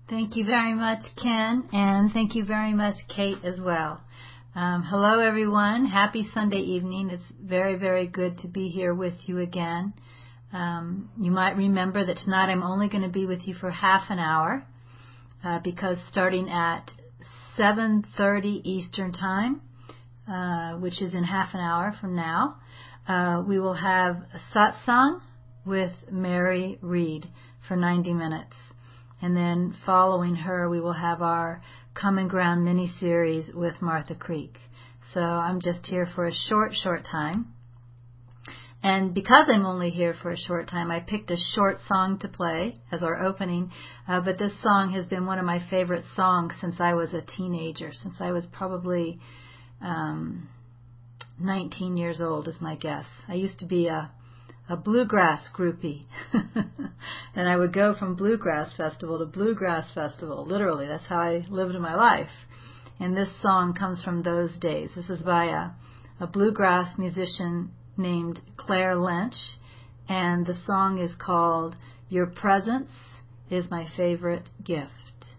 Thank you very much, Ken, and thank you very much, Kate, as well. Hello, everyone. Happy Sunday evening. It's very, very good to be here with you again. You might remember that tonight I'm only going to be with you for half an hour because starting at 7:30 Eastern Time, which is in half an hour from now, we will have a satsang with Mary Reed for 90 minutes. And then following her, we will have our Common Ground mini-series with Martha Creek. So I'm just here for a short time. And because I'm only here for a short time, I picked a short song to play as our opening. But this song has been one of my favorite songs since I was a teenager, since I was probably 19 years old is my guess. I used to be a bluegrass groupie. And I would go from bluegrass festival to bluegrass festival. Literally, that's how I lived my life. And this song comes from those days. This is by a bluegrass musician named Claire Lynch. And the song is called Your Presence is My Favorite Gift.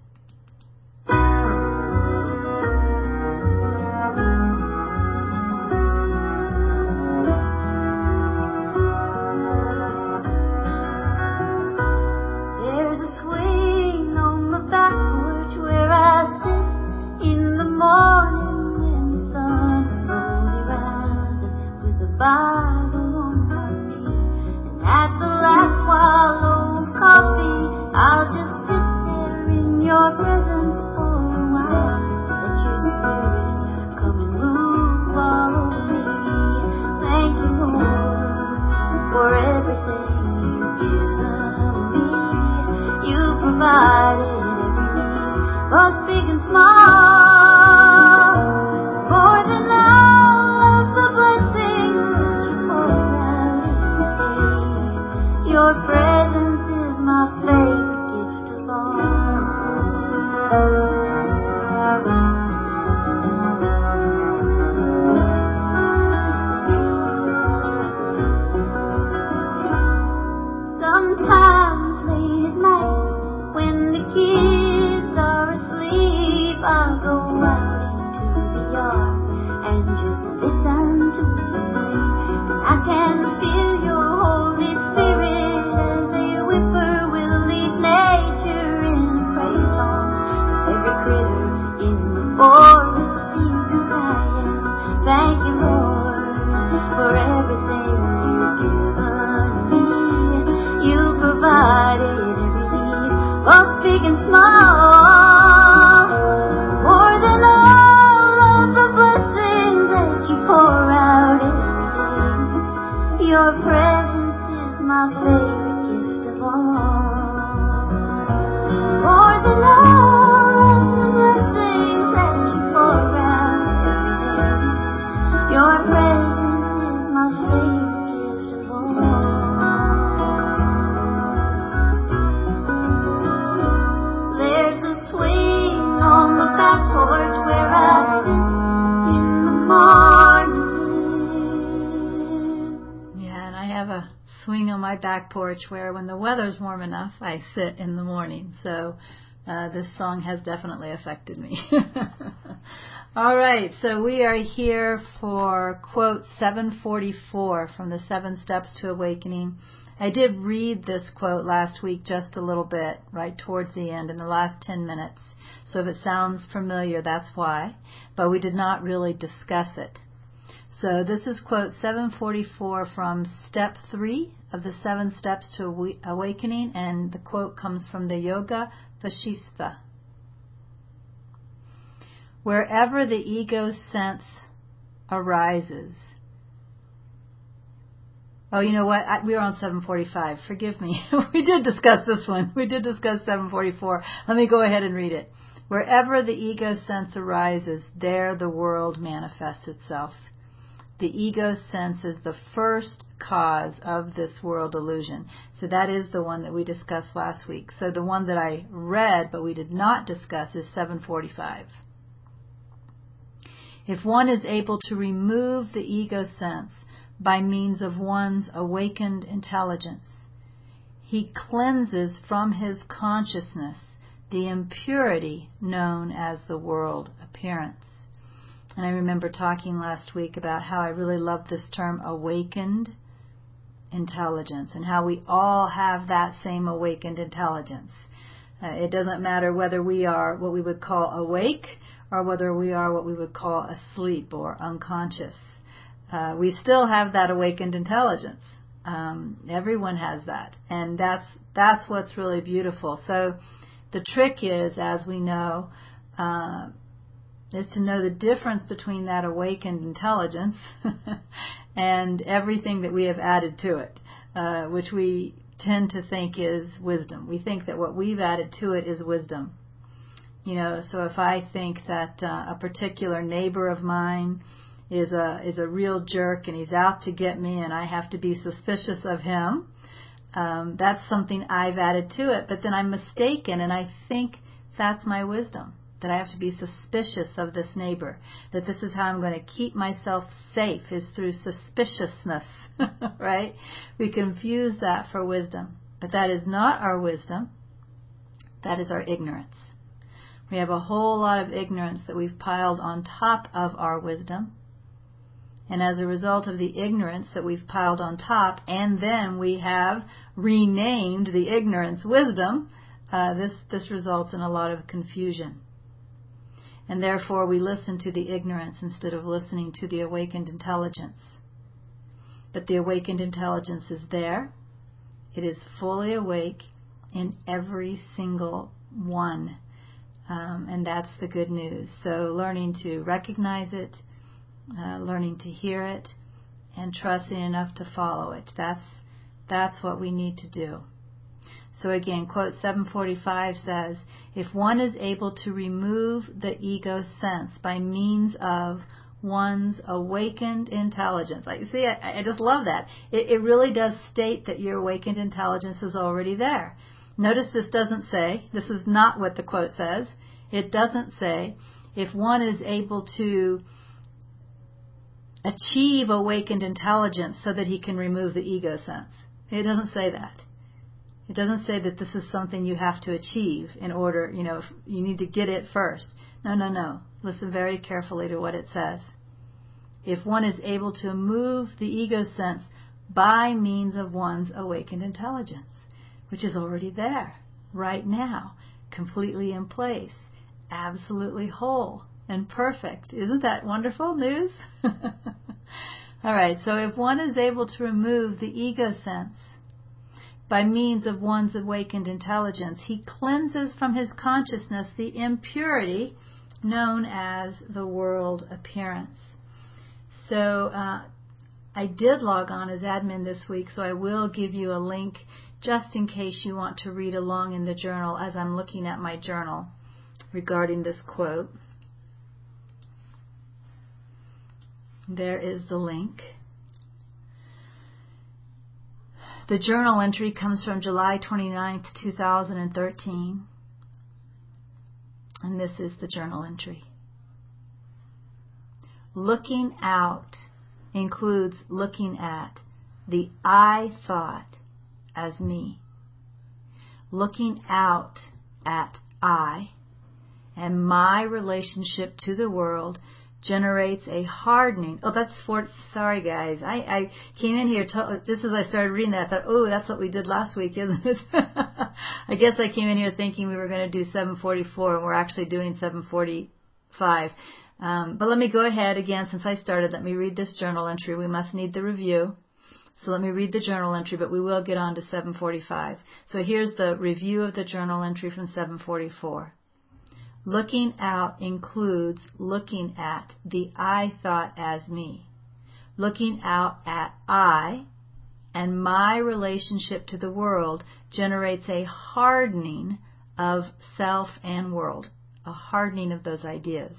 Back porch where when the weather's warm enough I sit in the morning, so this song has definitely affected me. Alright, so we are here for quote 744 from the 7 Steps to Awakening. I did read this quote last week just a little bit right towards the end in the last 10 minutes, so if it sounds familiar that's why, but we did not really discuss it. So this is quote 744 from step 3 of the 7 Steps to Awakening, and the quote comes from the Yoga Vasistha. Wherever the ego sense arises. Oh, you know what? We were on 745. Forgive me. We did discuss this one. We did discuss 744. Let me go ahead and read it. Wherever the ego sense arises, there the world manifests itself. The ego sense is the first cause of this world illusion. So that is the one that we discussed last week. So the one that I read but we did not discuss is 745. If one is able to remove the ego sense by means of one's awakened intelligence, he cleanses from his consciousness the impurity known as the world appearance. And I remember talking last week about how I really love this term awakened intelligence, and how we all have that same awakened intelligence. It doesn't matter whether we are what we would call awake or whether we are what we would call asleep or unconscious. We still have that awakened intelligence. Everyone has that, and that's what's really beautiful. So the trick is, as we know, is to know the difference between that awakened intelligence and everything that we have added to it, which we tend to think is wisdom. We think that what we've added to it is wisdom. So if I think that a particular neighbor of mine is a real jerk and he's out to get me and I have to be suspicious of him, that's something I've added to it. But then I'm mistaken, and I think that's my wisdom, that I have to be suspicious of this neighbor, that this is how I'm going to keep myself safe, is through suspiciousness, right? We confuse that for wisdom, but that is not our wisdom. That is our ignorance. We have a whole lot of ignorance that we've piled on top of our wisdom, and as a result of the ignorance that we've piled on top, and then we have renamed the ignorance wisdom, this results in a lot of confusion. And therefore we listen to the ignorance instead of listening to the awakened intelligence. But the awakened intelligence is there. It is fully awake in every single one. And that's the good news. So learning to recognize it, learning to hear it, and trusting enough to follow it. That's what we need to do. So again, quote 745 says, if one is able to remove the ego sense by means of one's awakened intelligence. I just love that. It really does state that your awakened intelligence is already there. Notice this doesn't say, this is not what the quote says. It doesn't say, if one is able to achieve awakened intelligence so that he can remove the ego sense. It doesn't say that. It doesn't say that this is something you have to achieve in order, you need to get it first. No. Listen very carefully to what it says. If one is able to move the ego sense by means of one's awakened intelligence, which is already there, right now, completely in place, absolutely whole and perfect. Isn't that wonderful news? All right, so if one is able to remove the ego sense by means of one's awakened intelligence, he cleanses from his consciousness the impurity known as the world appearance. So I did log on as admin this week, so I will give you a link just in case you want to read along in the journal as I'm looking at my journal regarding this quote. There is the link. The journal entry comes from July 29th, 2013. And this is the journal entry. Looking out includes looking at the I thought as me. Looking out at I and my relationship to the world generates a hardening. Sorry guys, I came in here just as I started reading that. I thought, that's what we did last week, isn't it? I guess I came in here thinking we were going to do 744, and we're actually doing 745. But let me go ahead again. Since I started, let me read this journal entry. We must need the review. So let me read the journal entry, but we will get on to 745. So here's the review of the journal entry from 744. Looking out includes looking at the I thought as me. Looking out at I and my relationship to the world generates a hardening of self and world, a hardening of those ideas.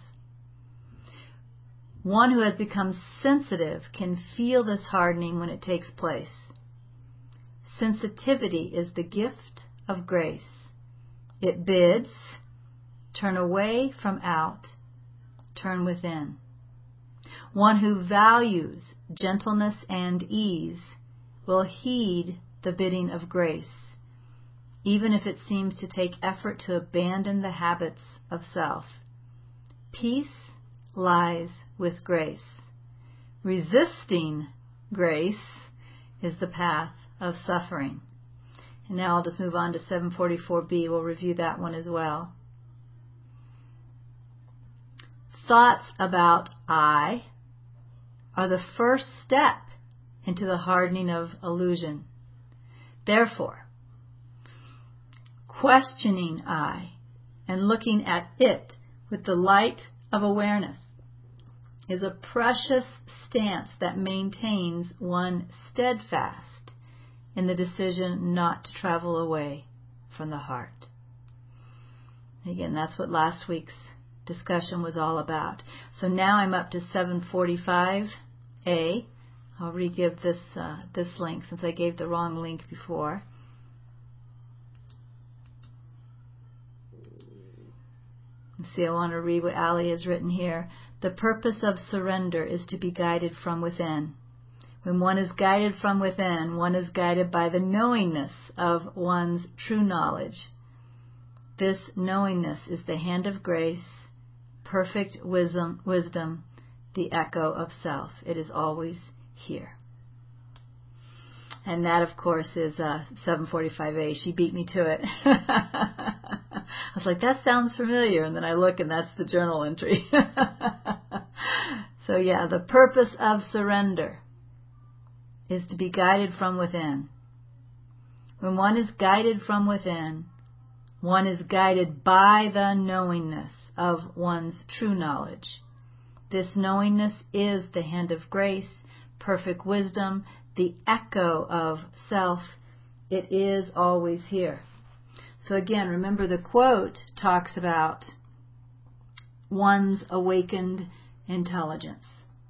One who has become sensitive can feel this hardening when it takes place. Sensitivity is the gift of grace. It bids, turn away from out, turn within. One who values gentleness and ease will heed the bidding of grace, even if it seems to take effort to abandon the habits of self. Peace lies with grace. Resisting grace is the path of suffering. And now I'll just move on to 744b. We'll review that one as well. Thoughts about I are the first step into the hardening of illusion. Therefore, questioning I and looking at it with the light of awareness is a precious stance that maintains one steadfast in the decision not to travel away from the heart. Again, that's what last week's discussion was all about. So now I'm up to 745A. I'll re-give this link since I gave the wrong link before. See, I want to read what Ali has written here. The purpose of surrender is to be guided from within. When one is guided from within, one is guided by the knowingness of one's true knowledge. This knowingness is the hand of grace, perfect wisdom, the echo of self. It is always here. And that, of course, is 745A. She beat me to it. I was like, that sounds familiar. And then I look, and that's the journal entry. So, yeah, the purpose of surrender is to be guided from within. When one is guided from within, one is guided by the knowingness of one's true knowledge. This knowingness is the hand of grace, perfect wisdom, the echo of self. It is always here. So again, remember the quote talks about one's awakened intelligence.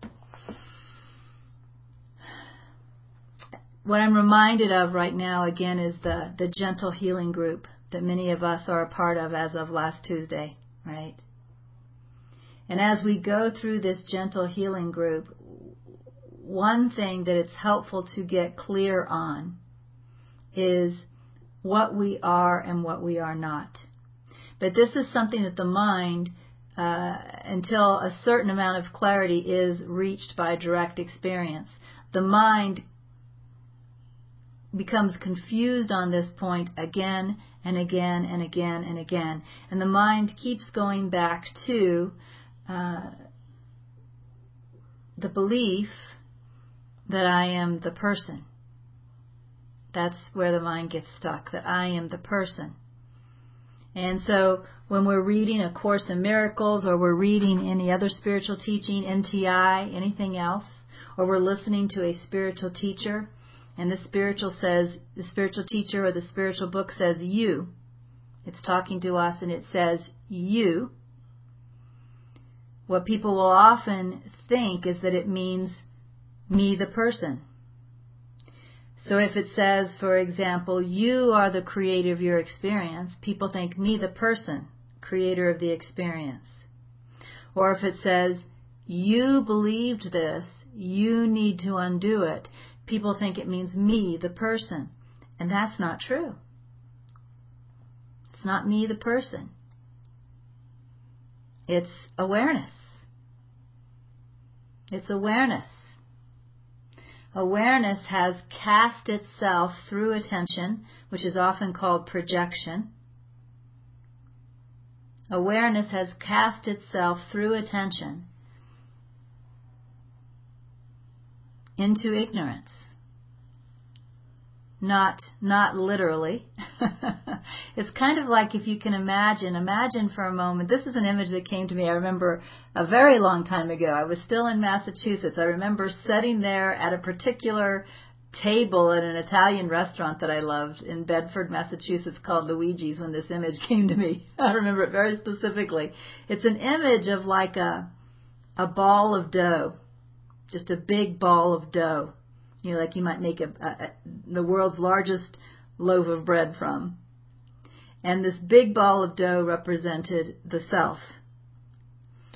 What I'm reminded of right now, again, is the gentle healing group that many of us are a part of as of last Tuesday, right? And as we go through this gentle healing group, one thing that it's helpful to get clear on is what we are and what we are not. But this is something that the mind, until a certain amount of clarity is reached by direct experience, the mind becomes confused on this point again and again and again and again. And the mind keeps going back to the belief that I am the person. That's where the mind gets stuck, that I am the person. And so when we're reading A Course in Miracles, or we're reading any other spiritual teaching, NTI, anything else, or we're listening to a spiritual teacher, and the spiritual teacher or the spiritual book says you, it's talking to us and it says you, what people will often think is that it means me, the person. So if it says, for example, you are the creator of your experience, people think me, the person, creator of the experience. Or if it says, you believed this, you need to undo it, people think it means me, the person. And that's not true. It's not me, the person. It's awareness. It's awareness. Awareness has cast itself through attention, which is often called projection. Awareness has cast itself through attention into ignorance. Not literally. It's kind of like, if you can imagine for a moment, this is an image that came to me, I remember a very long time ago. I was still in Massachusetts. I remember sitting there at a particular table at an Italian restaurant that I loved in Bedford, Massachusetts, called Luigi's, when this image came to me. I remember it very specifically. It's an image of like a ball of dough, just a big ball of dough. You know, like you might make the world's largest loaf of bread from. And this big ball of dough represented the self.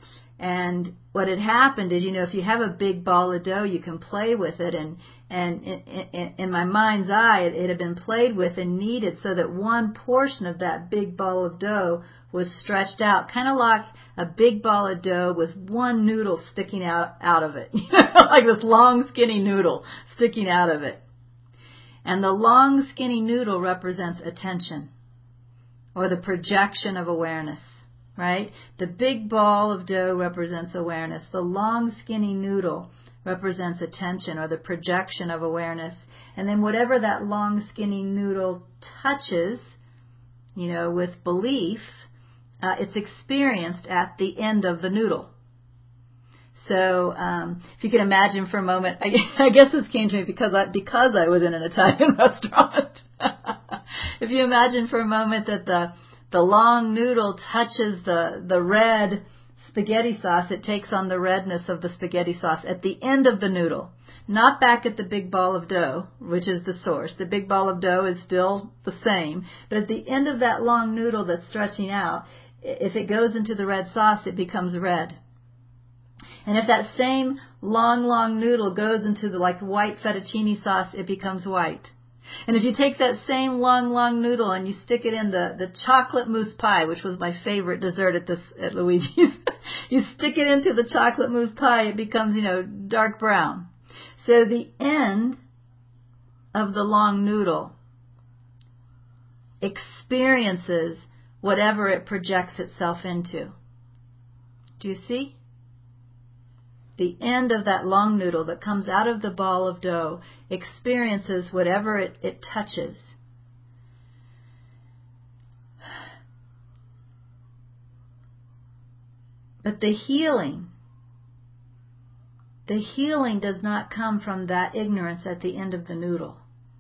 And what had happened is, if you have a big ball of dough, you can play with it. And in my mind's eye, it had been played with and kneaded so that one portion of that big ball of dough was stretched out, kind of like a big ball of dough with one noodle sticking out of it, like this long, skinny noodle sticking out of it. And the long, skinny noodle represents attention, or the projection of awareness, right? The big ball of dough represents awareness. The long, skinny noodle represents attention, or the projection of awareness. And then whatever that long, skinny noodle touches, with belief, it's experienced at the end of the noodle. So if you can imagine for a moment, I guess this came to me because I was in an Italian restaurant. If you imagine for a moment that the long noodle touches the red spaghetti sauce, it takes on the redness of the spaghetti sauce at the end of the noodle, not back at the big ball of dough, which is the source. The big ball of dough is still the same, but at the end of that long noodle that's stretching out, if it goes into the red sauce, it becomes red. And if that same long noodle goes into the white fettuccine sauce, it becomes white. And if you take that same long noodle and you stick it in the chocolate mousse pie, which was my favorite dessert at Luigi's, you stick it into the chocolate mousse pie, it becomes, dark brown. So the end of the long noodle experiences whatever it projects itself into. Do you see? The end of that long noodle that comes out of the ball of dough experiences whatever it touches. But the healing does not come from that ignorance at the end of the noodle.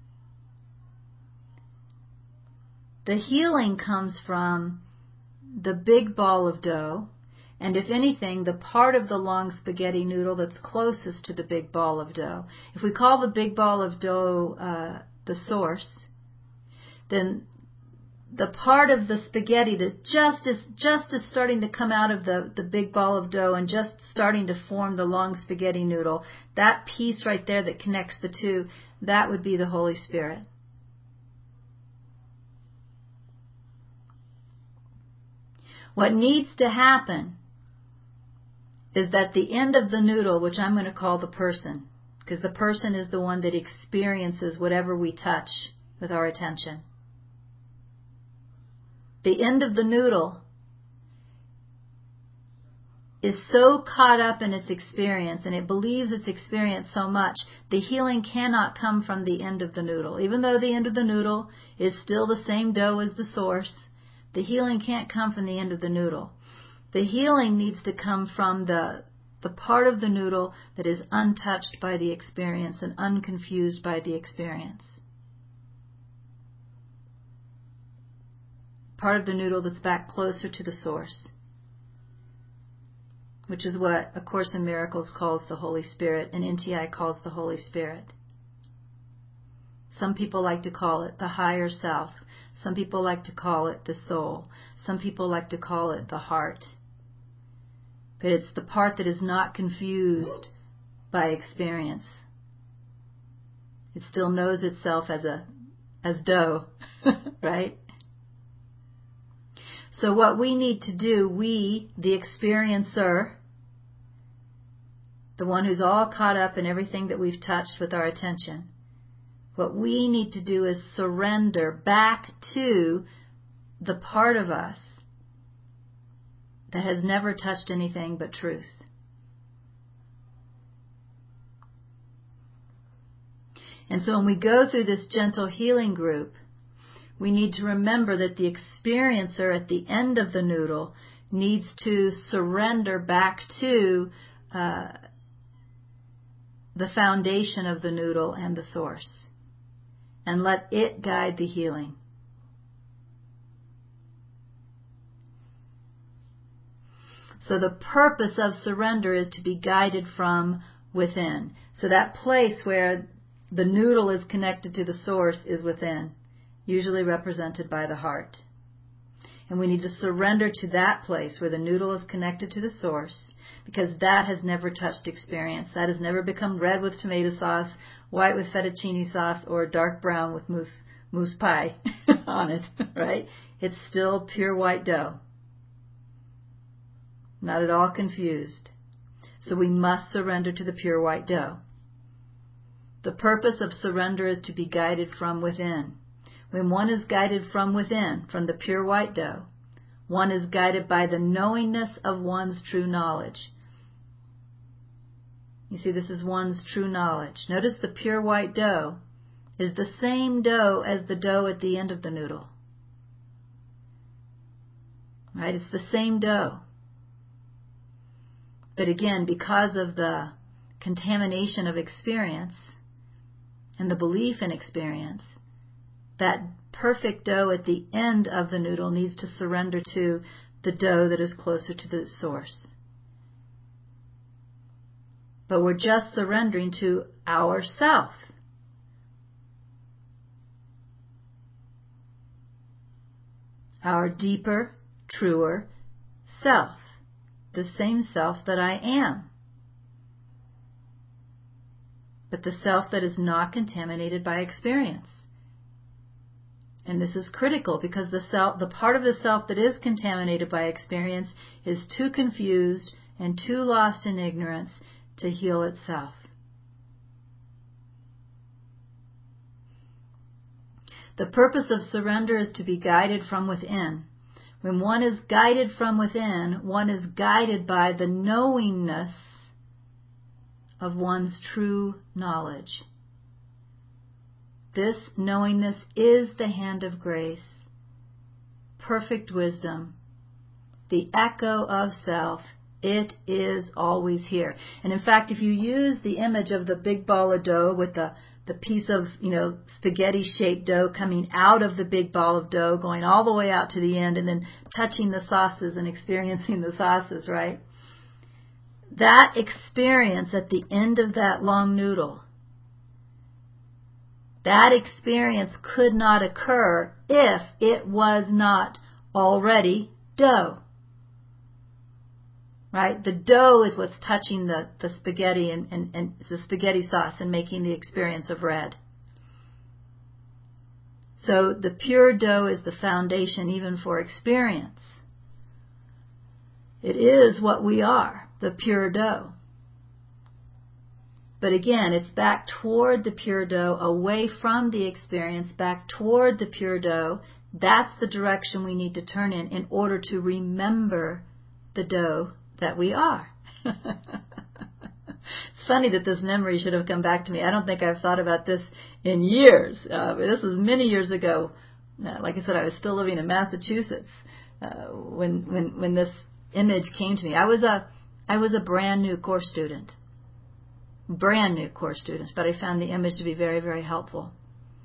The healing comes from the big ball of dough, and if anything, the part of the long spaghetti noodle that's closest to the big ball of dough. If we call the big ball of dough the source, then the part of the spaghetti that just is starting to come out of the big ball of dough and just starting to form the long spaghetti noodle, that piece right there that connects the two, that would be the Holy Spirit. What needs to happen is that the end of the noodle, which I'm going to call the person, because the person is the one that experiences whatever we touch with our attention. The end of the noodle is so caught up in its experience, and it believes its experience so much, the healing cannot come from the end of the noodle. Even though the end of the noodle is still the same dough as the source, the healing can't come from the end of the noodle. The healing needs to come from the part of the noodle that is untouched by the experience and unconfused by the experience. Part of the noodle that's back closer to the source, which is what A Course in Miracles calls the Holy Spirit and NTI calls the Holy Spirit. Some people like to call it the higher self. Some people like to call it the soul. Some people like to call it the heart. But it's the part that is not confused by experience. It still knows itself as dough, right? So what we need to do, we, the experiencer, the one who's all caught up in everything that we've touched with our attention, what we need to do is surrender back to the part of us that has never touched anything but truth. And so when we go through this gentle healing group, we need to remember that the experiencer at the end of the noodle needs to surrender back to the foundation of the noodle and the source, and let it guide the healing. So the purpose of surrender is to be guided from within. So that place where the noodle is connected to the source is within, usually represented by the heart. And we need to surrender to that place where the noodle is connected to the source, because that has never touched experience. That has never become red with tomato sauce, white with fettuccine sauce, or dark brown with mousse pie on it, right? It's still pure white dough. Not at all confused. So we must surrender to the pure white dough. The purpose of surrender is to be guided from within. When one is guided from within, from the pure white dough, one is guided by the knowingness of one's true knowledge. You see, this is one's true knowledge. Notice the pure white dough is the same dough as the dough at the end of the noodle. Right? It's the same dough. But again, because of the contamination of experience and the belief in experience, that perfect dough at the end of the noodle needs to surrender to the dough that is closer to the source. But we're just surrendering to ourself. Our deeper, truer self. The same self that I am. But the self that is not contaminated by experience. And this is critical because the part of the self that is contaminated by experience is too confused and too lost in ignorance to heal itself. The purpose of surrender is to be guided from within. When one is guided from within, one is guided by the knowingness of one's true knowledge. This knowingness is the hand of grace, perfect wisdom, the echo of self. It is always here. And in fact, if you use the image of the big ball of dough with the piece of, spaghetti-shaped dough coming out of the big ball of dough, going all the way out to the end, and then touching the sauces and experiencing the sauces, right? That experience at the end of that long noodle, that experience could not occur if it was not already dough. Right? The dough is what's touching the spaghetti and the spaghetti sauce and making the experience of red. So the pure dough is the foundation even for experience. It is what we are, the pure dough. But again, it's back toward the pure dough, away from the experience, back toward the pure dough. That's the direction we need to turn in order to remember the dough that we are. It's funny that this memory should have come back to me. I don't think I've thought about this in years. This was many years ago. Like I said, I was still living in Massachusetts when this image came to me. I was a brand new course student. Brand new course students, but I found the image to be very, very helpful.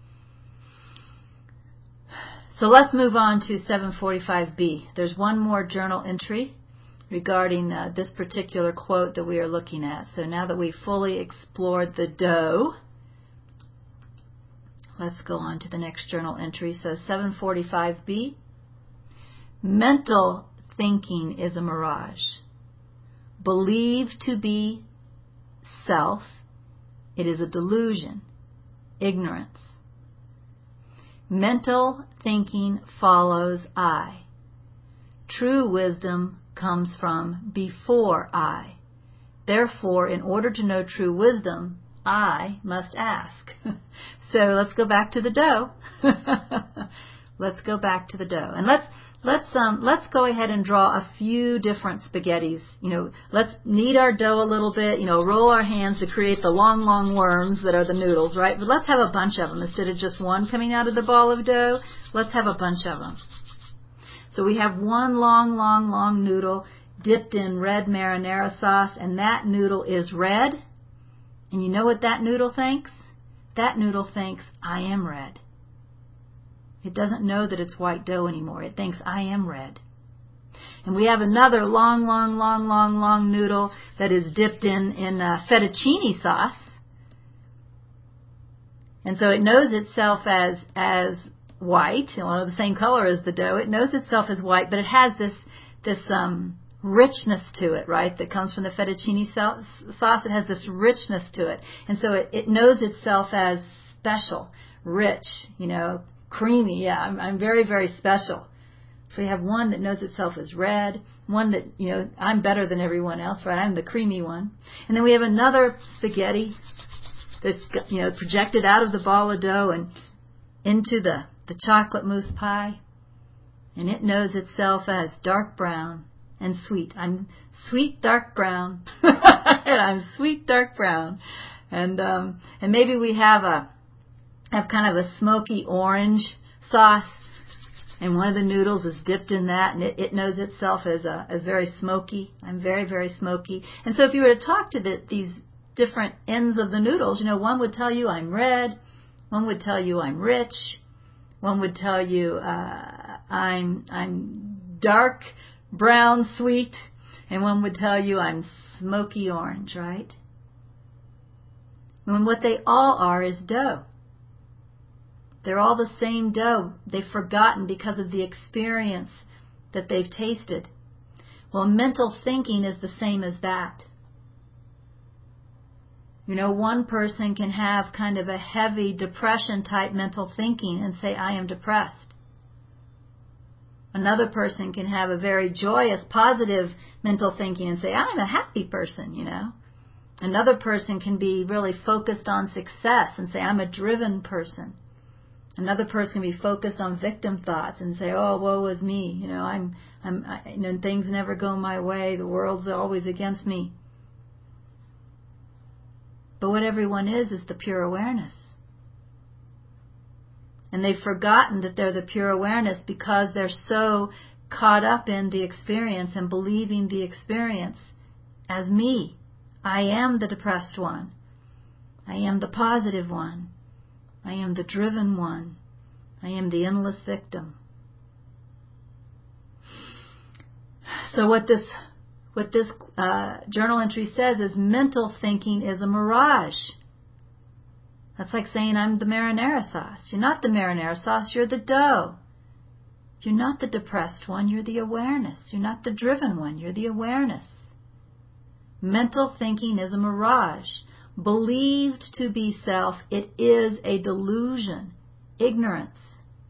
So let's move on to 745B. There's one more journal entry regarding this particular quote that we are looking at. So now that we've fully explored the dough, let's go on to the next journal entry. So 745B. Mental thinking is a mirage. Believed to be self, it is a delusion, ignorance. Mental thinking follows I. True wisdom comes from before I. Therefore, in order to know true wisdom, I must ask. So let's go back to the dough. Let's go back to the dough. And let's go ahead and draw a few different spaghettis. Let's knead our dough a little bit, roll our hands to create the long, long worms that are the noodles, right? But let's have a bunch of them. Instead of just one coming out of the ball of dough, let's have a bunch of them. So we have one long, long, long noodle dipped in red marinara sauce, and that noodle is red. And you know what that noodle thinks? That noodle thinks, I am red. It doesn't know that it's white dough anymore. It thinks, I am red. And we have another long, long, long, long, long noodle that is dipped in fettuccine sauce. And so it knows itself as white, the same color as the dough. It knows itself as white, but it has this richness to it, right, that comes from the fettuccine sauce. It has this richness to it. And so it knows itself as special, rich, creamy. Yeah, I'm very, very special. So we have one that knows itself as red, one that, I'm better than everyone else, right? I'm the creamy one. And then we have another spaghetti that's, projected out of the ball of dough and into the chocolate mousse pie. And it knows itself as dark brown and sweet. I'm sweet dark brown. And I'm sweet dark brown. And maybe we have kind of a smoky orange sauce, and one of the noodles is dipped in that, and it knows itself as very smoky. I'm very, very smoky. And so if you were to talk to these different ends of the noodles, one would tell you I'm red, one would tell you I'm rich, one would tell you I'm dark brown sweet, and one would tell you I'm smoky orange, right? And what they all are is dough. They're all the same dough. They've forgotten because of the experience that they've tasted. Well, mental thinking is the same as that. One person can have kind of a heavy depression type mental thinking and say, I am depressed. Another person can have a very joyous, positive mental thinking and say, I'm a happy person, Another person can be really focused on success and say, I'm a driven person. Another person can be focused on victim thoughts and say, oh, woe is me. Things never go my way. The world's always against me. But what everyone is the pure awareness. And they've forgotten that they're the pure awareness because they're so caught up in the experience and believing the experience as me. I am the depressed one. I am the positive one. I am the driven one. I am the endless victim. So what this journal entry says is mental thinking is a mirage. That's like saying I'm the marinara sauce. You're not the marinara sauce, you're the dough. You're not the depressed one, you're the awareness. You're not the driven one, you're the awareness. Mental thinking is a mirage. Believed to be self, it is a delusion, ignorance.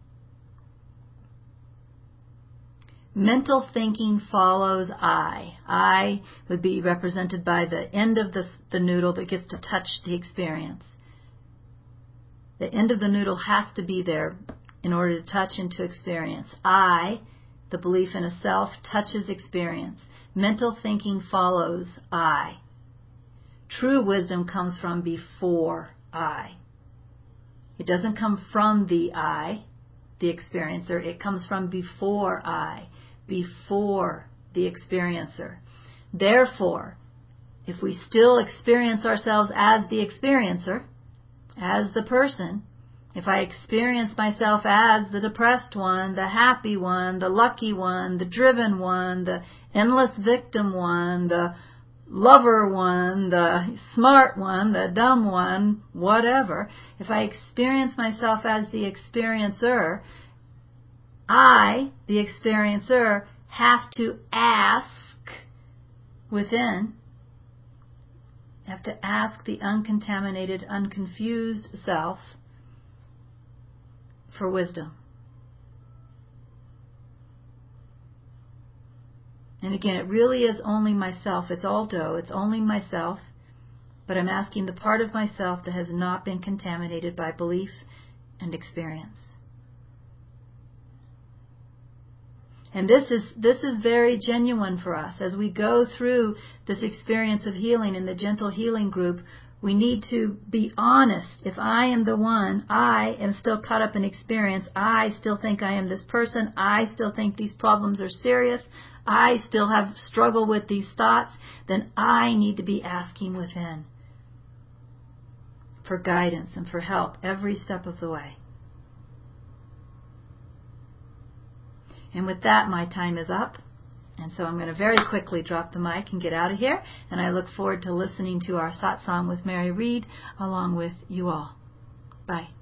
Mental thinking follows I. I would be represented by the end of the noodle that gets to touch the experience. The end of the noodle has to be there in order to touch into experience. I, the belief in a self, touches experience. Mental thinking follows I. True wisdom comes from before I. It doesn't come from the I, the experiencer. It comes from before I, before the experiencer. Therefore, if we still experience ourselves as the experiencer, as the person, if I experience myself as the depressed one, the happy one, the lucky one, the driven one, the endless victim one, the lover one, the smart one, the dumb one, whatever, if I experience myself as the experiencer, I, the experiencer, have to ask within, have to ask the uncontaminated, unconfused self for wisdom. And again, it really is only myself. It's all dough. It's only myself. But I'm asking the part of myself that has not been contaminated by belief and experience. And this is very genuine for us. As we go through this experience of healing in the Gentle Healing group, we need to be honest. If I am the one, I am still caught up in experience. I still think I am this person. I still think these problems are serious. I still have struggle with these thoughts. Then I need to be asking within for guidance and for help every step of the way. And with that, my time is up. And so I'm going to very quickly drop the mic and get out of here. And I look forward to listening to our satsang with Mary Reed along with you all. Bye.